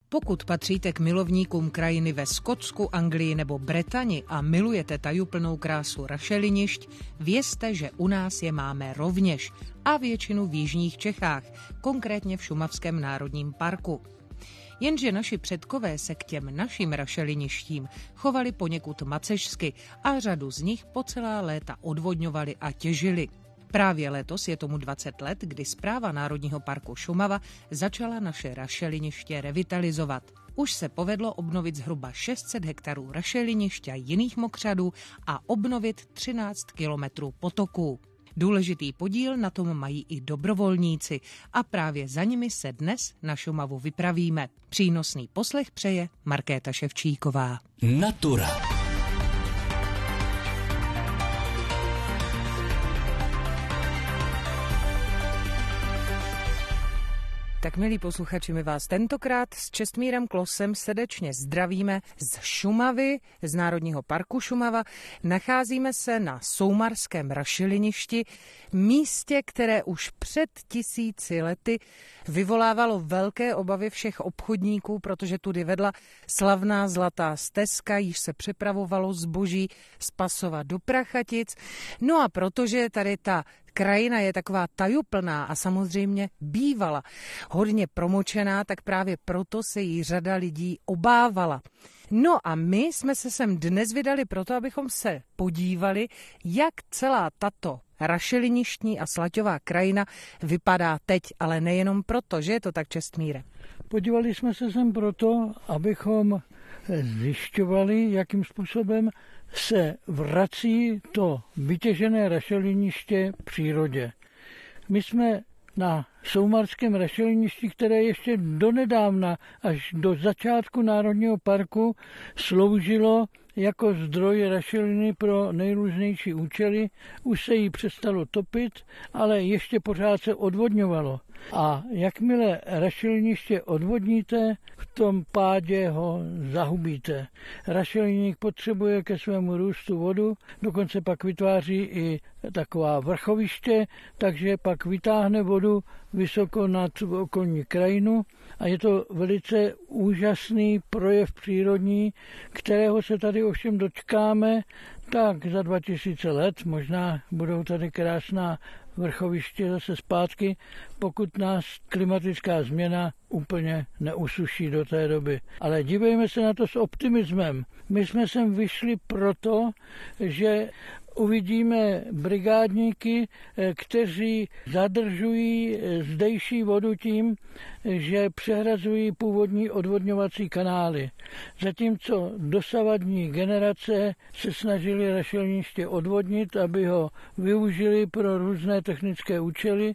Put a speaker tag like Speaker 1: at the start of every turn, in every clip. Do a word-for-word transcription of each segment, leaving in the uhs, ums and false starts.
Speaker 1: Pokud patříte k milovníkům krajiny ve Skotsku, Anglii nebo Bretani a milujete tajuplnou krásu rašelinišť, vězte, že u nás je máme rovněž a většinu v jižních Čechách, konkrétně v Šumavském národním parku. Jenže naši předkové se k těm našim rašeliništím chovali poněkud macešsky a řadu z nich po celá léta odvodňovali a těžili. Právě letos je tomu dvacet let, kdy Správa Národního parku Šumava začala naše rašeliniště revitalizovat. Už se povedlo obnovit zhruba šest set hektarů rašeliniště a jiných mokřadů a obnovit třináct kilometrů potoků. Důležitý podíl na tom mají i dobrovolníci a právě za nimi se dnes na Šumavu vypravíme. Přínosný poslech přeje Markéta Ševčíková.
Speaker 2: Natura.
Speaker 1: Tak milí posluchači, my vás tentokrát s Čestmírem Klosem srdečně zdravíme z Šumavy, z Národního parku Šumava. Nacházíme se na Soumarském rašeliništi, místě, které už před tisíci lety vyvolávalo velké obavy všech obchodníků, protože tudy vedla slavná zlatá stezka, již se přepravovalo zboží z Pasova do Prachatic. No a protože tady ta krajina je taková tajuplná a samozřejmě bývala hodně promočená, tak právě proto se jí řada lidí obávala. No a my jsme se sem dnes vydali proto, abychom se podívali, jak celá tato rašeliništní a slaťová krajina vypadá teď, ale nejenom proto, že je to tak, Čestmíre.
Speaker 3: Podívali jsme se sem proto, abychom zjišťovali, jakým způsobem se vrací to vytěžené rašeliniště přírodě. My jsme na Soumarském rašeliništi, které ještě donedávna až do začátku Národního parku sloužilo jako zdroj rašeliny pro nejrůznější účely. Už se jí přestalo topit, ale ještě pořád se odvodňovalo. A jakmile rašeliniště odvodníte, v tom pádě ho zahubíte. Rašeliník potřebuje ke svému růstu vodu, dokonce pak vytváří i taková vrchoviště, takže pak vytáhne vodu vysoko nad okolní krajinu a je to velice úžasný projev přírodní, kterého se tady ovšem dočkáme tak za dva tisíce let. Možná budou tady krásná vrchoviště zase zpátky, pokud nás klimatická změna úplně neusuší do té doby. Ale dívejme se na to s optimismem. My jsme sem vyšli proto, že uvidíme brigádníky, kteří zadržují zdejší vodu tím, že přehrazují původní odvodňovací kanály. Zatímco dosavadní generace se snažili rašeliniště odvodnit, aby ho využili pro různé technické účely,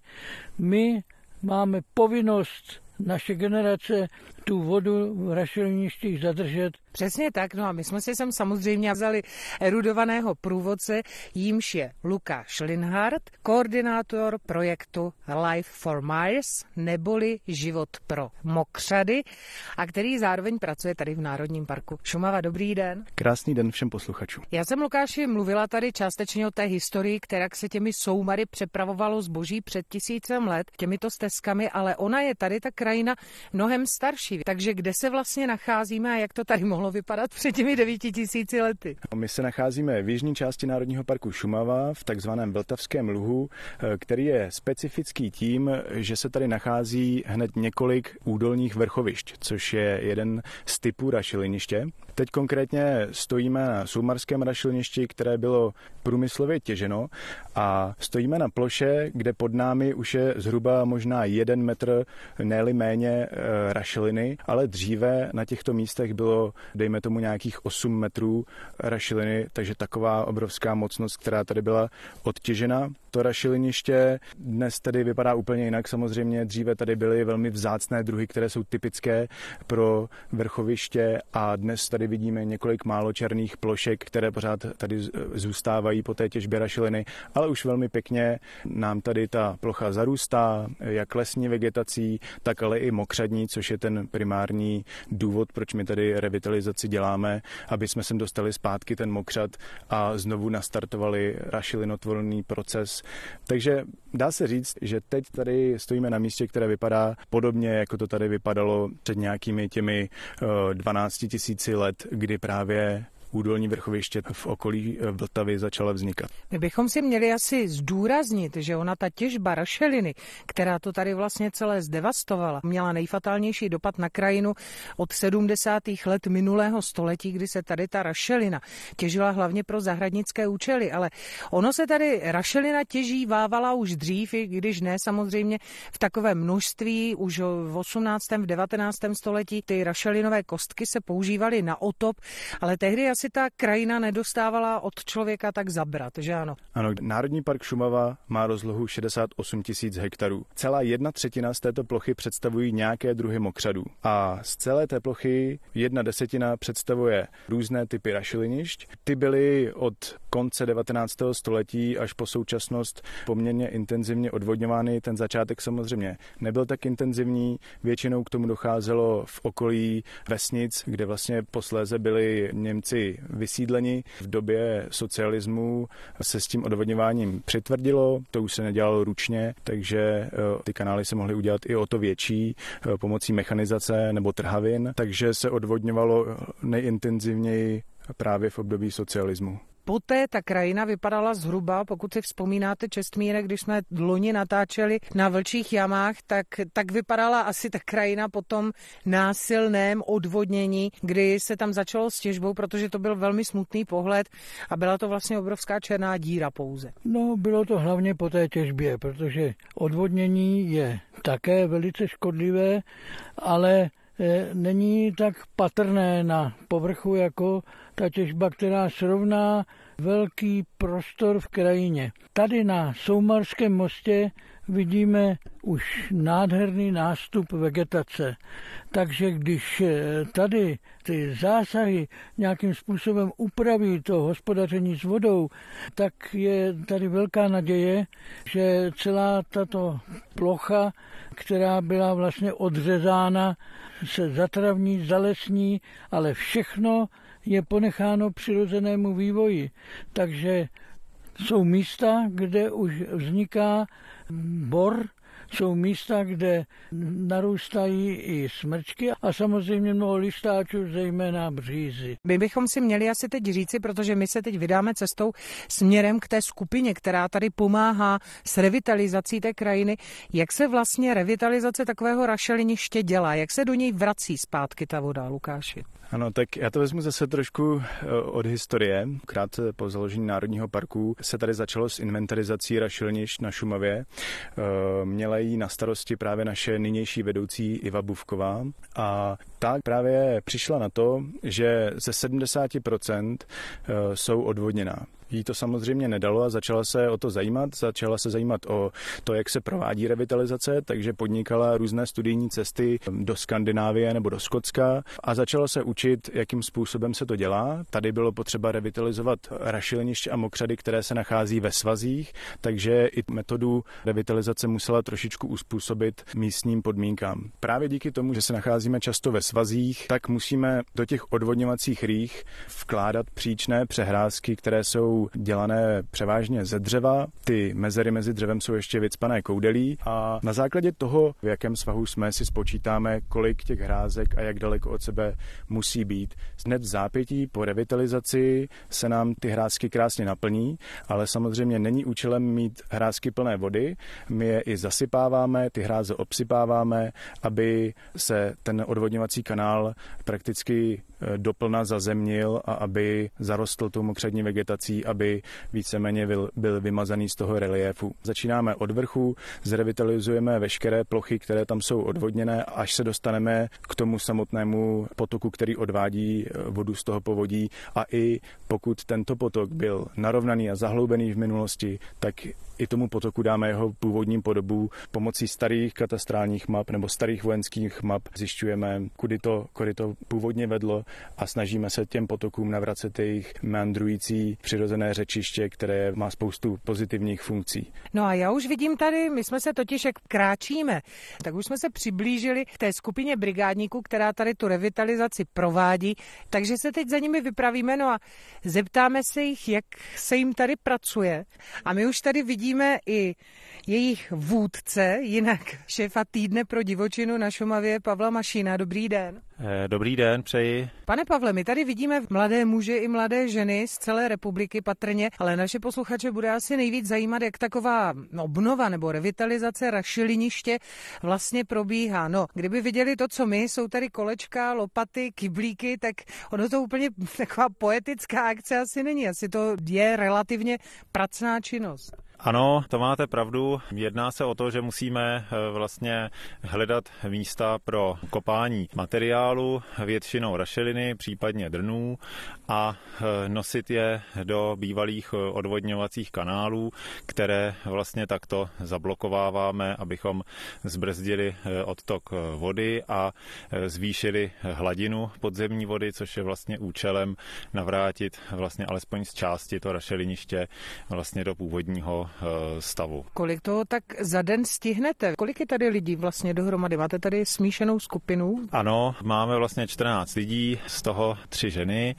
Speaker 3: my máme povinnost, naše generace, tu vodu v rašeliništích zadržet.
Speaker 1: Přesně tak, no a my jsme si sem samozřejmě vzali erudovaného průvodce, jímž je Lukáš Linhardt, koordinátor projektu Life for Mars, neboli Život pro mokřady, a který zároveň pracuje tady v Národním parku Šumava. Dobrý den.
Speaker 4: Krásný den všem posluchačům.
Speaker 1: Já jsem, Lukáši, mluvila tady částečně o té historii, která se těmi soumary přepravovalo zboží před tisícem let, těmito stezkami, ale ona je tady ta krajina mnohem starší. Takže kde se vlastně nacházíme a jak to tady mohlo vypadat před těmi devíti tisíci lety?
Speaker 4: My se nacházíme v jižní části Národního parku Šumava, v takzvaném Vltavském luhu, který je specifický tím, že se tady nachází hned několik údolních vrchovišť, což je jeden z typů rašeliniště. Teď konkrétně stojíme na Soumarském rašeliništi, které bylo průmyslově těženo, a stojíme na ploše, kde pod námi už je zhruba možná jeden metr, ne-li méně, rašeliny, ale dříve na těchto místech bylo, dejme tomu, nějakých osm metrů rašeliny, takže taková obrovská mocnost, která tady byla odtěžena. To rašeliniště dnes tedy vypadá úplně jinak. Samozřejmě dříve tady byly velmi vzácné druhy, které jsou typické pro vrchoviště, a dnes tady vidíme několik málo černých plošek, které pořád tady zůstávají po té těžbě rašeliny, ale už velmi pěkně nám tady ta plocha zarůstá, jak lesní vegetací, tak ale i mokřadní, což je ten primární důvod, proč my tady revitalizujeme revitalizaci děláme, aby jsme sem dostali zpátky ten mokřad a znovu nastartovali rašelinotvorný proces. Takže dá se říct, že teď tady stojíme na místě, které vypadá podobně, jako to tady vypadalo před nějakými těmi dvanácti tisíci let, kdy právě údolní vrchoviště v okolí Vltavy začala vznikat.
Speaker 1: My bychom si měli asi zdůraznit, že ona ta těžba rašeliny, která to tady vlastně celé zdevastovala, měla nejfatálnější dopad na krajinu od sedmdesátých let minulého století, kdy se tady ta rašelina těžila hlavně pro zahradnické účely, ale ono se tady rašelina těží vávala už dřív, i když ne samozřejmě v takovém množství, už v osmnáctém v devatenáctém století ty rašelinové kostky se používaly na otop, ale tehdy asi ta krajina nedostávala od člověka tak zabrat, že ano?
Speaker 4: Ano, Národní park Šumava má rozlohu šedesát osm tisíc hektarů. Celá jedna třetina z této plochy představují nějaké druhy mokřadů. A z celé té plochy jedna desetina představuje různé typy rašelinišť. Ty byly od konce devatenáctého století až po současnost poměrně intenzivně odvodňovány. Ten začátek samozřejmě nebyl tak intenzivní. Většinou k tomu docházelo v okolí vesnic, kde vlastně posléze byli Němci vysídleni. V době socialismu se s tím odvodňováním přitvrdilo, to už se nedělalo ručně, takže ty kanály se mohly udělat i o to větší pomocí mechanizace nebo trhavin, takže se odvodňovalo nejintenzivněji právě v období socialismu.
Speaker 1: Poté ta krajina vypadala zhruba, pokud si vzpomínáte, Čestmíre, když jsme loni natáčeli na Vlčích jamách, tak, tak vypadala asi ta krajina po tom násilném odvodnění, kdy se tam začalo s těžbou, protože to byl velmi smutný pohled a byla to vlastně obrovská černá díra pouze.
Speaker 3: No, bylo to hlavně po té těžbě, protože odvodnění je také velice škodlivé, ale není tak patrné na povrchu jako ta těžba, která srovná velký prostor v krajině. Tady na Soumarském mostě vidíme už nádherný nástup vegetace. Takže když tady ty zásahy nějakým způsobem upraví to hospodaření s vodou, tak je tady velká naděje, že celá tato plocha, která byla vlastně odřezána, se zatravní, zalesní, ale všechno je ponecháno přirozenému vývoji. Takže jsou místa, kde už vzniká bor, jsou místa, kde narůstají i smrčky a samozřejmě mnoho listáčů, zejména břízy.
Speaker 1: My bychom si měli asi teď říci, protože my se teď vydáme cestou směrem k té skupině, která tady pomáhá s revitalizací té krajiny. Jak se vlastně revitalizace takového rašeliniště dělá? Jak se do něj vrací zpátky ta voda, Lukáši?
Speaker 4: Ano, tak já to vezmu zase trošku od historie. Krátce po založení Národního parku se tady začalo s inventarizací rašelinišť na Šumavě. Měla jí na starosti právě naše nynější vedoucí Iva Bufková a ta právě přišla na to, že ze sedmdesát procent jsou odvodněná. Jí to samozřejmě nedalo a začala se o to zajímat, začala se zajímat o to, jak se provádí revitalizace, takže podnikala různé studijní cesty do Skandinávie nebo do Skotska a začala se učit, jakým způsobem se to dělá. Tady bylo potřeba revitalizovat rašeliniště a mokřady, které se nachází ve svazích, takže i metodu revitalizace musela trošičku uspůsobit místním podmínkám. Právě díky tomu, že se nacházíme často ve svazích, tak musíme do těch odvodňovacích rých vkládat příčné přehrázky, které jsou dělané převážně ze dřeva. Ty mezery mezi dřevem jsou ještě vycpané koudelí a na základě toho, v jakém svahu jsme, si spočítáme, kolik těch hrázek a jak daleko od sebe musí být. Hned v zápětí po revitalizaci se nám ty hrázky krásně naplní, ale samozřejmě není účelem mít hrázky plné vody. My je i zasypáváme, ty hráze obsypáváme, aby se ten odvodňovací kanál prakticky doplna zazemnil a aby zarostl tou mokřadní vegetací, aby víceméně byl, byl vymazaný z toho reliéfu. Začínáme od vrchu, zrevitalizujeme veškeré plochy, které tam jsou odvodněné, až se dostaneme k tomu samotnému potoku, který odvádí vodu z toho povodí a i pokud tento potok byl narovnaný a zahloubený v minulosti, tak i tomu potoku dáme jeho původní podobu. Pomocí starých katastrálních map nebo starých vojenských map zjišťujeme, kudy to koryto původně vedlo a snažíme se těm potokům navracet jejich meandrující přirozené řečiště, které má spoustu pozitivních funkcí.
Speaker 1: No a já už vidím tady, my jsme se totiž, jak kráčíme, tak už jsme se přiblížili k té skupině brigádníků, která tady tu revitalizaci provádí, takže se teď za nimi vypravíme, no a zeptáme se jich, jak se jim tady pracuje. A my už tady vidíme i jejich vůdce, jinak šéfa týdne pro divočinu na Šumavě Pavla Mašína. Dobrý den.
Speaker 2: Dobrý den, přeji.
Speaker 1: Pane Pavle, my tady vidíme mladé muže i mladé ženy z celé republiky patrně, ale naše posluchače bude asi nejvíc zajímat, jak taková obnova nebo revitalizace rašeliniště vlastně probíhá. No, kdyby viděli to, co my, jsou tady kolečka, lopaty, kyblíky, tak ono to úplně taková poetická akce asi není. Asi to je relativně pracná činnost.
Speaker 2: Ano, to máte pravdu. Jedná se o to, že musíme vlastně hledat místa pro kopání materiálu, většinou rašeliny, případně drnů a nosit je do bývalých odvodňovacích kanálů, které vlastně takto zablokováváme, abychom zbrzdili odtok vody a zvýšili hladinu podzemní vody, což je vlastně účelem navrátit vlastně alespoň z části to rašeliniště vlastně do původního stavu.
Speaker 1: Kolik toho tak za den stihnete? Kolik je tady lidí vlastně dohromady? Máte tady smíšenou skupinu?
Speaker 2: Ano, máme vlastně čtrnáct lidí, z toho tři ženy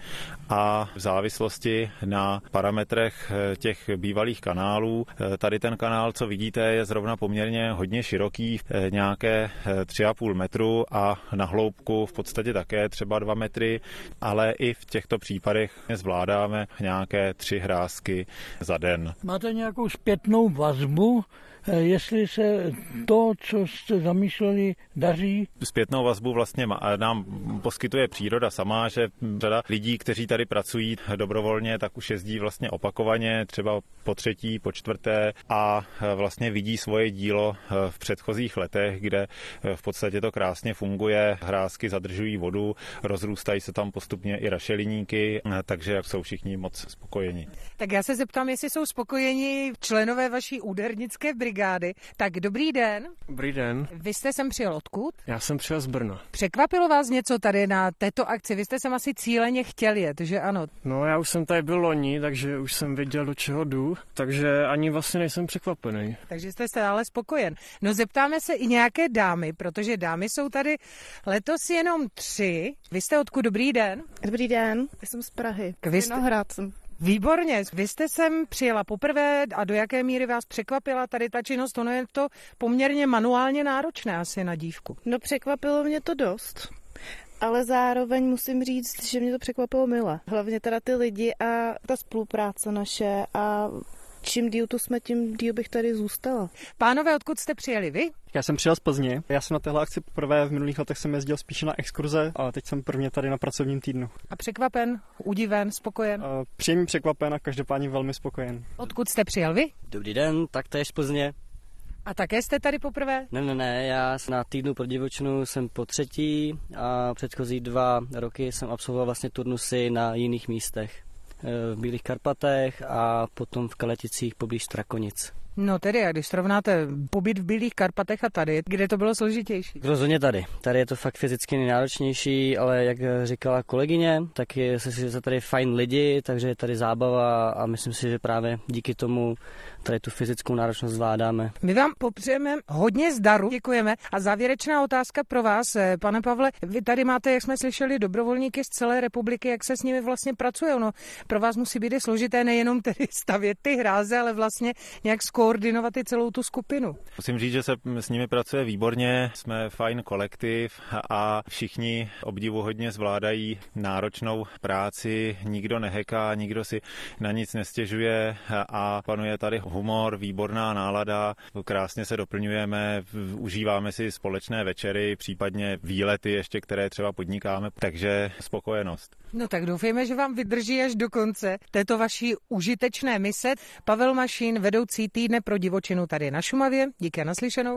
Speaker 2: a v závislosti na parametrech těch bývalých kanálů, tady ten kanál, co vidíte, je zrovna poměrně hodně široký, nějaké tři a půl metru a na hloubku v podstatě také třeba dva metry, ale i v těchto případech zvládáme nějaké tři hrázky za den.
Speaker 3: Máte nějakou zpětnou vazbu, jestli se to, co jste zamýšleli, daří?
Speaker 2: Zpětnou vazbu vlastně nám poskytuje příroda sama, že řada lidí, kteří tady pracují dobrovolně, tak už jezdí vlastně opakovaně, třeba po třetí, po čtvrté a vlastně vidí svoje dílo v předchozích letech, kde v podstatě to krásně funguje, hrázky zadržují vodu, rozrůstají se tam postupně i rašeliníky, takže jsou všichni moc spokojeni.
Speaker 1: Tak já se zeptám, jestli jsou spokojeni členové vaší údernické brigády. Tak dobrý den.
Speaker 5: Dobrý den.
Speaker 1: Vy jste sem přijel odkud?
Speaker 5: Já jsem přijel z Brna.
Speaker 1: Překvapilo vás něco tady na této akci? Vy jste sem asi cíleně chtěl jet, že ano?
Speaker 5: No, já už jsem tady byl loni, takže už jsem věděl, do čeho jdu, takže ani vlastně nejsem překvapený.
Speaker 1: Takže jste stále spokojen. No zeptáme se i nějaké dámy, protože dámy jsou tady letos jenom tři. Vy jste odkud? Dobrý den.
Speaker 6: Dobrý den, já jsem z Prahy.
Speaker 1: Vy jste...
Speaker 6: Vinohrad jsem.
Speaker 1: Výborně, vy jste sem přijela poprvé a do jaké míry vás překvapila tady ta činnost? Ono je to poměrně manuálně náročné asi na dívku.
Speaker 6: No překvapilo mě to dost, ale zároveň musím říct, že mě to překvapilo mile. Hlavně teda ty lidi a ta spolupráce naše a čím díl tu jsme, tím díl bych tady zůstala.
Speaker 1: Pánové, odkud jste přijeli vy?
Speaker 7: Já jsem přijel z Plzně. Já jsem na téhle akci poprvé, v minulých letech jsem jezdil spíše na exkurze, ale teď jsem prvně tady na pracovním týdnu.
Speaker 1: A překvapen, udiven, spokojen?
Speaker 7: Uh, příjemně překvapen a každopádně velmi spokojen.
Speaker 1: Odkud jste přijel vy?
Speaker 8: Dobrý den, taktéž z Plzně.
Speaker 1: A také jste tady poprvé?
Speaker 8: Ne, ne, ne, já na týdnu pro divočinu jsem po třetí a předchozí dva roky jsem absolvoval vlastně turnusy na jiných místech. V Bílých Karpatech a potom v Kaleticích poblíž Strakonic.
Speaker 1: No tedy, a když srovnáte pobyt v Bílých Karpatech a tady, kde to bylo složitější?
Speaker 8: Rozhodně tady. Tady je to fakt fyzicky nejnáročnější, ale jak říkala kolegyně, tak je se tady fajn lidi, takže je tady zábava a myslím si, že právě díky tomu tady tu fyzickou náročnost zvládáme.
Speaker 1: My vám popřejeme hodně zdaru, děkujeme. A závěrečná otázka pro vás, pane Pavle. Vy tady máte, jak jsme slyšeli, dobrovolníky z celé republiky, jak se s nimi vlastně pracuje. Ono pro vás musí být složité nejenom tedy stavět ty hráze, ale vlastně nějak koordinovat i celou tu skupinu.
Speaker 2: Musím říct, že se s nimi pracuje výborně, jsme fajn kolektiv a všichni obdivuhodně zvládají náročnou práci, nikdo neheká, nikdo si na nic nestěžuje a panuje tady humor, výborná nálada, krásně se doplňujeme, užíváme si společné večery, případně výlety ještě, které třeba podnikáme, takže spokojenost.
Speaker 1: No tak doufejme, že vám vydrží až do konce této vaší užitečné mise. Pavel Mašín, vedoucí týdne pro divočinu tady na Šumavě. Díky a naslyšenou.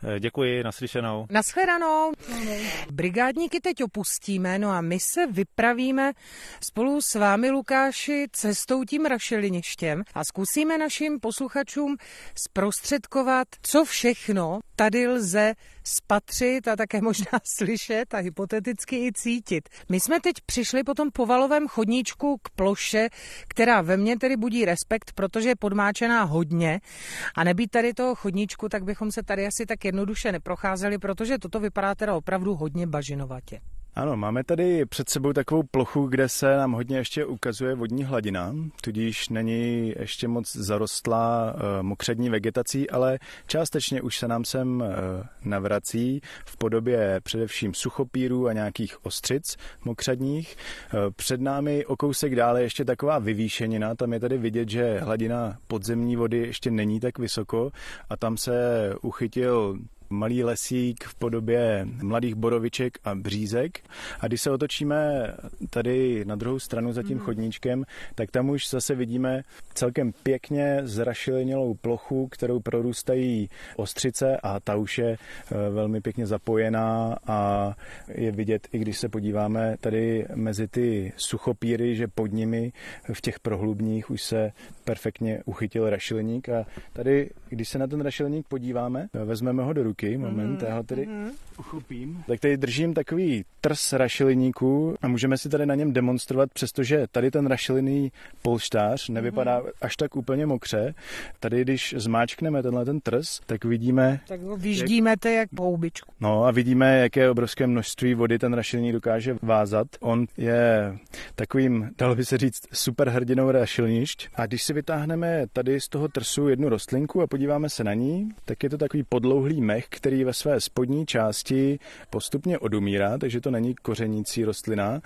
Speaker 2: Děkuji, naslyšenou.
Speaker 1: Naschledanou. Brigádníky teď opustíme, no a my se vypravíme spolu s vámi, Lukáši, cestou tím rašeliništěm a zkusíme našim posluchačům zprostředkovat, co všechno tady lze spatřit a také možná slyšet a hypoteticky i cítit. My jsme teď přišli po tom povalovém chodníčku k ploše, která ve mně tedy budí respekt, protože je podmáčená hodně a nebýt tady toho chodníčku, tak bychom se tady asi tak jednoduše neprocházeli, protože toto vypadá teda opravdu hodně bažinovatě.
Speaker 4: Ano, máme tady před sebou takovou plochu, kde se nám hodně ještě ukazuje vodní hladina, tudíž není ještě moc zarostlá e, mokřadní vegetací, ale částečně už se nám sem e, navrací v podobě především suchopírů a nějakých ostřic mokřadních. E, před námi o kousek dále ještě taková vyvýšenina, tam je tady vidět, že hladina podzemní vody ještě není tak vysoko a tam se uchytil malý lesík v podobě mladých boroviček a břízek. A když se otočíme tady na druhou stranu za tím chodníčkem, tak tam už zase vidíme celkem pěkně zrašilinilou plochu, kterou prorůstají ostřice a ta už je velmi pěkně zapojená a je vidět, i když se podíváme tady mezi ty suchopíry, že pod nimi v těch prohlubních už se perfektně uchytil rašiliník a tady, když se na ten rašiliník podíváme, vezmeme ho do ruky, moment, mm-hmm. já ho tedy mm-hmm. uchopím. Tak tady držím takový trs rašiliníku a můžeme si tady na něm demonstrovat, přestože tady ten rašilinný polštář nevypadá mm-hmm. až tak úplně mokře. Tady, když zmáčkneme tenhle ten trs, tak vidíme...
Speaker 1: Tak ho vyždímete jak, jak po houbičku.
Speaker 4: No a vidíme, jaké obrovské množství vody ten rašiliník dokáže vázat. On je takovým, dalo by se říct, super hrdinou rašilnišť. A když si vytáhneme tady z toho trsu jednu rostlinku a podíváme se na ní, tak je to takový podlouhlý mech, který ve své spodní části postupně odumírá, takže to není kořenící rostlina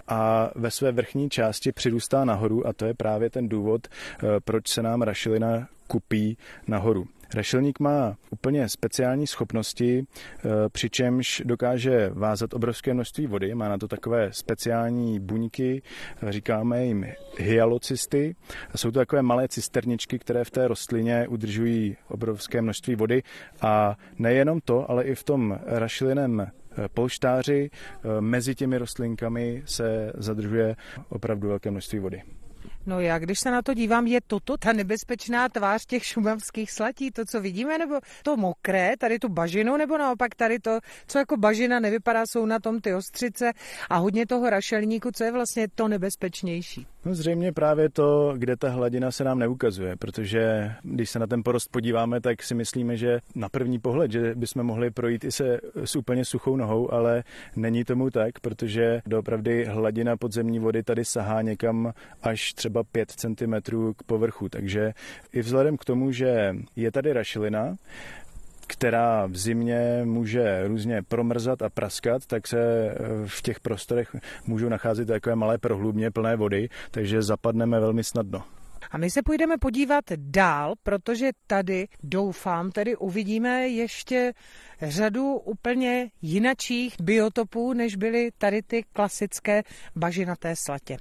Speaker 4: a ve své vrchní části přirůstá nahoru a to je právě ten důvod, proč se nám rašelina kupí nahoru. Rašelník má úplně speciální schopnosti, přičemž dokáže vázat obrovské množství vody, má na to takové speciální buňky, říkáme jim hyalocysty. Jsou to takové malé cisterničky, které v té rostlině udržují obrovské množství vody a nejenom to, ale i v tom rašeliném polštáři mezi těmi rostlinkami se zadržuje opravdu velké množství vody.
Speaker 1: No já, když se na to dívám, je toto ta nebezpečná tvář těch šumavských slatí, to, co vidíme, nebo to mokré, tady tu bažinu, nebo naopak tady to, co jako bažina nevypadá, jsou na tom ty ostřice a hodně toho rašelníku, co je vlastně to nebezpečnější?
Speaker 4: No zřejmě právě to, kde ta hladina se nám neukazuje, protože když se na ten porost podíváme, tak si myslíme, že na první pohled, že bychom mohli projít i se s úplně suchou nohou, ale není tomu tak, protože doopravdy hladina podzemní vody tady sahá někam až třeba pět centimetrů k povrchu, takže i vzhledem k tomu, že je tady rašelina, která v zimě může různě promrzat a praskat, tak se v těch prostorech můžou nacházet takové malé prohlubně plné vody, takže zapadneme velmi snadno.
Speaker 1: A my se půjdeme podívat dál, protože tady, doufám, tedy uvidíme ještě řadu úplně jinačích biotopů, než byly tady ty klasické bažinaté slatě.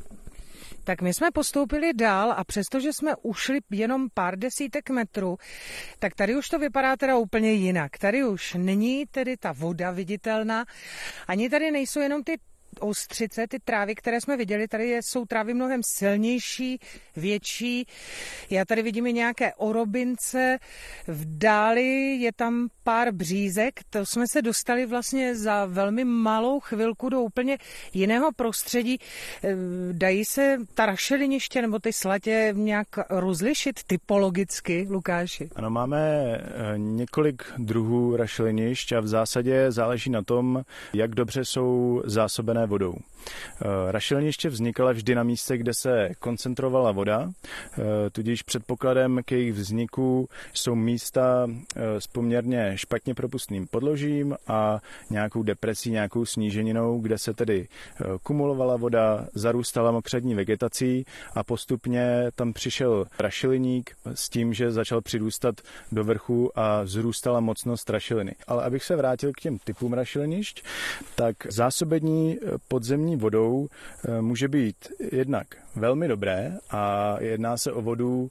Speaker 1: Tak my jsme postoupili dál a přestože jsme ušli jenom pár desítek metrů, tak tady už to vypadá teda úplně jinak. Tady už není tedy ta voda viditelná, ani tady nejsou jenom ty ostřice, ty trávy, které jsme viděli, tady jsou trávy mnohem silnější, větší. Já tady vidím i nějaké orobince, v dáli je tam pár břízek, to jsme se dostali vlastně za velmi malou chvilku do úplně jiného prostředí. Dají se ta rašeliniště nebo ty slatě nějak rozlišit typologicky, Lukáši?
Speaker 4: Ano, máme několik druhů rašelinišť a v zásadě záleží na tom, jak dobře jsou zásobené vodou. Rašeliniště vznikala vždy na místě, kde se koncentrovala voda, tudíž předpokladem k jejich vzniku jsou místa s poměrně špatně propustným podložím a nějakou depresí, nějakou sníženinou, kde se tedy kumulovala voda, zarůstala mokřadní vegetací a postupně tam přišel rašeliník s tím, že začal přirůstat do vrchu a vzrůstala mocnost rašeliny. Ale abych se vrátil k těm typům rašelinišť, tak zásobení podzemní vodou může být jednak velmi dobré a jedná se o vodu,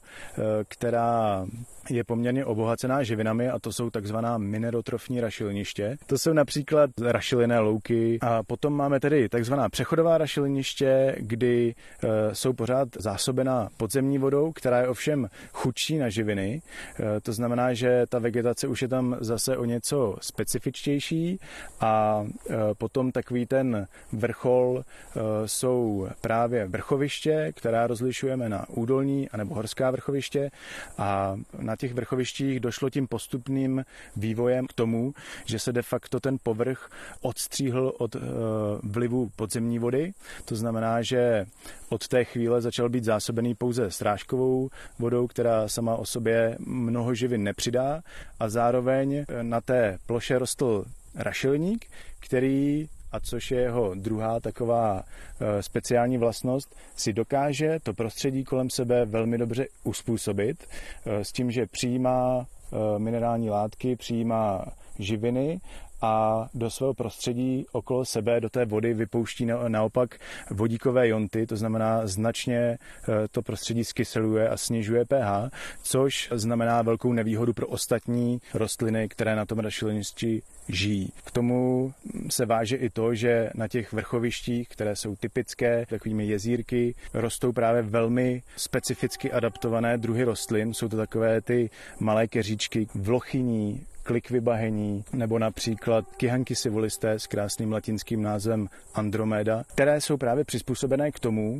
Speaker 4: která je poměrně obohacená živinami a to jsou takzvaná minerotrofní rašeliniště. To jsou například rašelinné louky a potom máme tedy takzvaná přechodová rašeliniště, kdy e, jsou pořád zásobená podzemní vodou, která je ovšem chudší na živiny. E, to znamená, že ta vegetace už je tam zase o něco specifičtější a e, potom takový ten vrchol e, jsou právě vrchoviště, která rozlišujeme na údolní anebo horská vrchoviště a na těch vrchovištích došlo tím postupným vývojem k tomu, že se de facto ten povrch odstříhl od e, vlivu podzemní vody. To znamená, že od té chvíle začal být zásobený pouze srážkovou vodou, která sama o sobě mnoho živin nepřidá a zároveň na té ploše rostl rašelník, který, a což je jeho druhá taková speciální vlastnost, si dokáže to prostředí kolem sebe velmi dobře uspůsobit s tím, že přijímá minerální látky, přijímá živiny a do svého prostředí okolo sebe, do té vody vypouští naopak vodíkové jonty, to znamená značně to prostředí zkyseluje a snižuje pH, což znamená velkou nevýhodu pro ostatní rostliny, které na tom rašeliništi žijí. K tomu se váže i to, že na těch vrchovištích, které jsou typické, takovými jezírky, rostou právě velmi specificky adaptované druhy rostlin. Jsou to takové ty malé keříčky, vlochyní, klikvy bahení, nebo například kyhanky sivulisté s krásným latinským názvem Andromeda, které jsou právě přizpůsobené k tomu,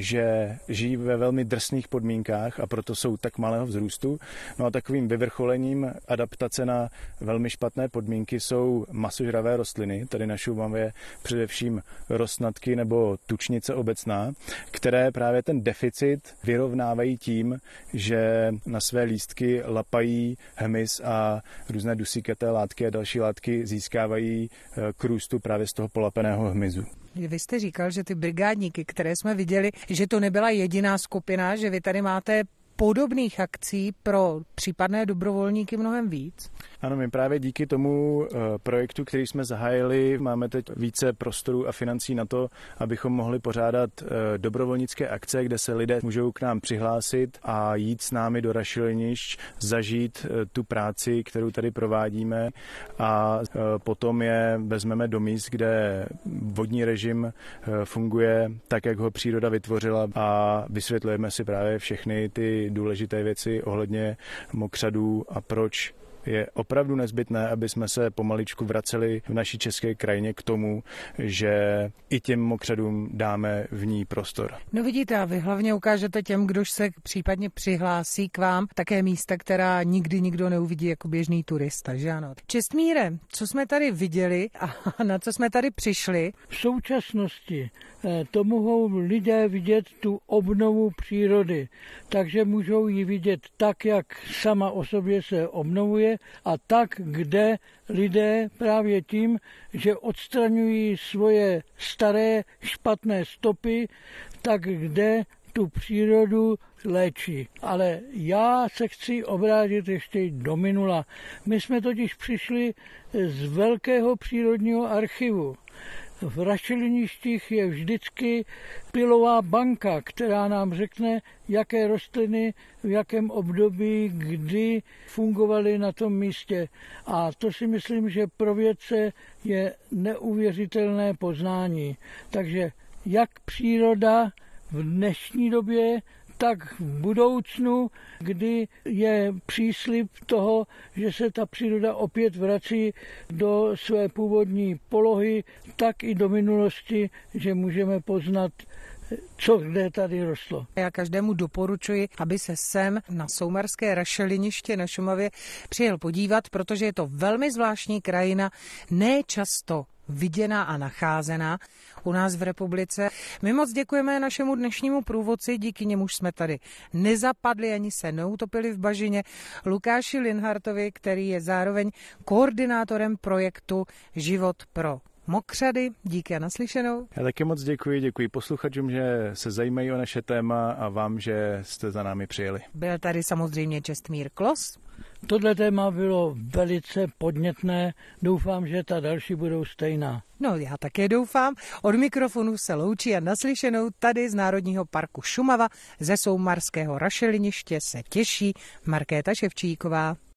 Speaker 4: že žijí ve velmi drsných podmínkách a proto jsou tak malého vzrůstu. No a takovým vyvrcholením adaptace na velmi špatné podmínky jsou masožravé rostliny, tady na Šumavě především rosnatky nebo tučnice obecná, které právě ten deficit vyrovnávají tím, že na své lístky lapají hmyz a různé dusíkaté látky a další látky získávají k růstu právě z toho polapeného hmyzu.
Speaker 1: Vy jste říkal, že ty brigádníky, které jsme viděli, že to nebyla jediná skupina, že vy tady máte podobných akcí pro případné dobrovolníky mnohem víc?
Speaker 4: Ano, my právě díky tomu projektu, který jsme zahájili, máme teď více prostorů a financí na to, abychom mohli pořádat dobrovolnické akce, kde se lidé můžou k nám přihlásit a jít s námi do rašelinišť, zažít tu práci, kterou tady provádíme a potom je vezmeme do míst, kde vodní režim funguje tak, jak ho příroda vytvořila a vysvětlujeme si právě všechny ty důležité věci ohledně mokřadů a proč je opravdu nezbytné, aby jsme se pomaličku vraceli v naší české krajině k tomu, že i těm mokřadům dáme v ní prostor.
Speaker 1: No vidíte, a vy hlavně ukážete těm, kdož se případně přihlásí k vám, také místa, která nikdy nikdo neuvidí jako běžný turista, že ano? Čestmíre, co jsme tady viděli a na co jsme tady přišli?
Speaker 3: V současnosti to mohou lidé vidět tu obnovu přírody, takže můžou ji vidět tak, jak sama o sobě se obnovuje, a tak, kde lidé právě tím, že odstraňují svoje staré špatné stopy, tak kde tu přírodu léčí. Ale já se chci obrátit ještě do minula. My jsme totiž přišli z velkého přírodního archivu. V rašeliništích je vždycky pilová banka, která nám řekne, jaké rostliny v jakém období, kdy fungovaly na tom místě. A to si myslím, že pro vědce je neuvěřitelné poznání. Takže jak příroda v dnešní době, tak v budoucnu, kdy je příslib toho, že se ta příroda opět vrací do své původní polohy, tak i do minulosti, že můžeme poznat, co kde tady rostlo.
Speaker 1: Já každému doporučuji, aby se sem na Soumarské rašeliniště na Šumavě přijel podívat, protože je to velmi zvláštní krajina, ne často viděná a nacházená u nás v republice. My moc děkujeme našemu dnešnímu průvodci, díky němuž jsme tady nezapadli ani se neutopili v bažině, Lukáši Linhartovi, který je zároveň koordinátorem projektu Život pro mokřady. Díky a naslyšenou.
Speaker 4: Já taky moc děkuji, děkuji posluchačům, že se zajímají o naše téma a vám, že jste za námi přijeli.
Speaker 1: Byl tady samozřejmě Čestmír Klos.
Speaker 3: Tohle téma bylo velice podnětné, doufám, že ta další budou stejná.
Speaker 1: No, já také doufám. Od mikrofonu se loučí a naslyšenou tady z Národního parku Šumava ze Soumarského rašeliniště se těší Markéta Ševčíková.